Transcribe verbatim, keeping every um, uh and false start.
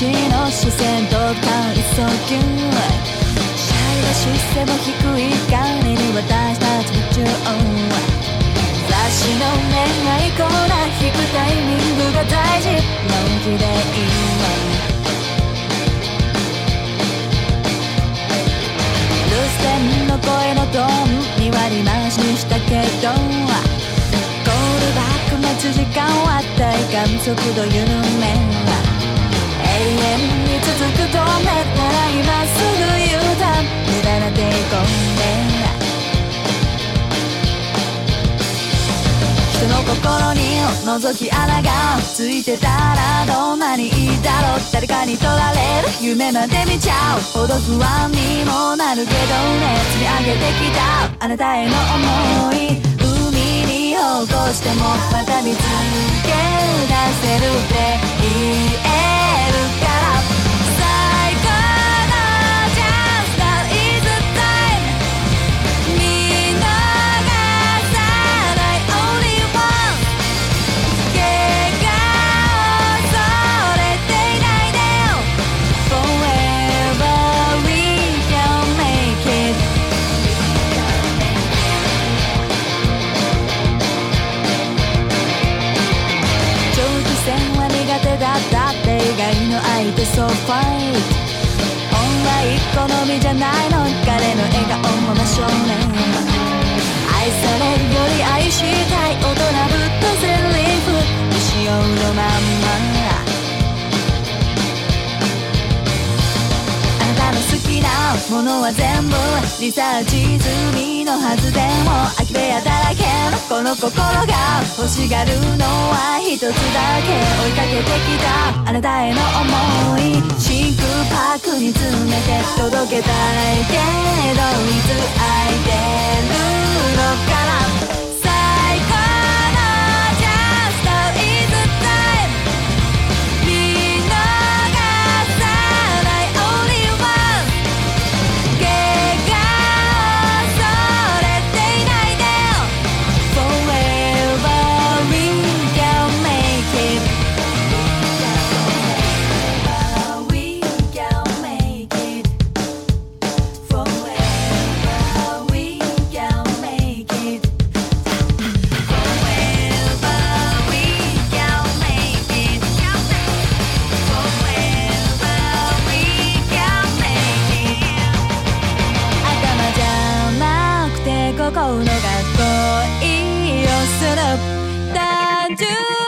ちの視線と回訴級シャイな視線も低い彼に私たち夢中雑誌の恋愛コーナー引くタイミングが大事のんきでいいわ留守電の声のトーンに割り増しにしたけどコールバック待つ時間は体感速度緩め永遠に続く止めたら今すぐ U ターン無駄な抵抗で人の心に覗き穴がついてたらどんなにいいだろう誰かに取られる夢まで見ちゃうほど不安にもなるけどね積み上げてきたあなたへの思い海に落としてもまた見つけ出せるって言えるから最高のチャンス Now is the time 見逃さない Only one 怪我を恐れていないでよ Forever we can make it 長期戦は苦手だったって意外の相手 So fight 本来好みじゃないの彼の笑顔も真正面愛されるより愛したい大人ぶったセリフ未使用のまんまあなたの好きなものは全部リサーチ済みのはずでも空き部屋だらけのこの心が欲しがるのは一つだけ追いかけてきたあなたへの思い真空パックに詰めて届けたいけどいつ空いてるのかな最高のチャンス Now is the time 見逃さない Only one 怪我を恐れていないでよ Forever we can make it Forever we can make it Forever we can make it Forever we can make it Forever we can make it 頭じゃなくて心の学校をする単純